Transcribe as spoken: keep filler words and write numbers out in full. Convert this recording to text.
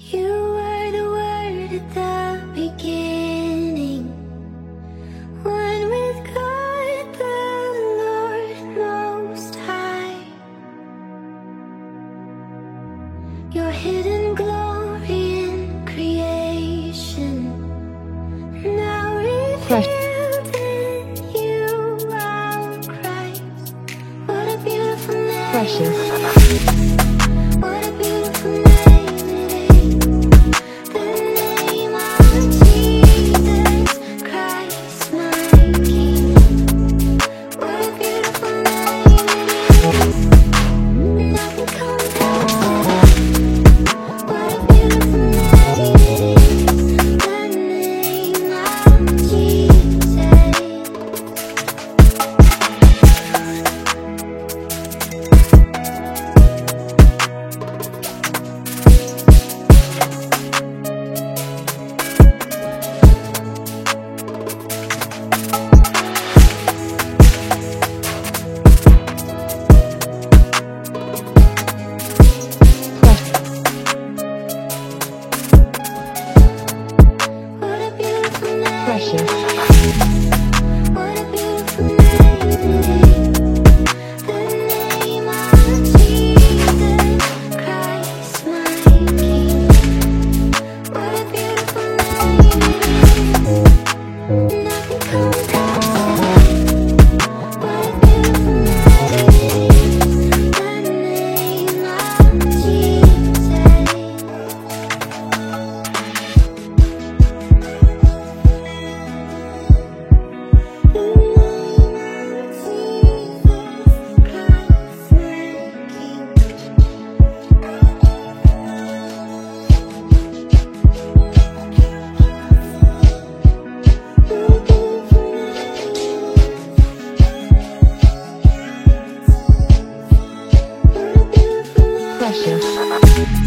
You were the word at the beginning, one with God the Lord Most High. Your hidden glory in creation, now revealed in you, our Christ. What a beautiful name. Precious. What a beautiful name it is. The name of Jesus Christ, my King. What a beautiful name it is. Nothing compares to it. What a beautiful name it is. The name of Jesus. What a beautiful name. Precious. What a beautiful name it is. The name of Jesus Christ, my King. What a beautiful name it is. Nothing compares to it. What a beautiful name it is. The name of Jesus. Precious.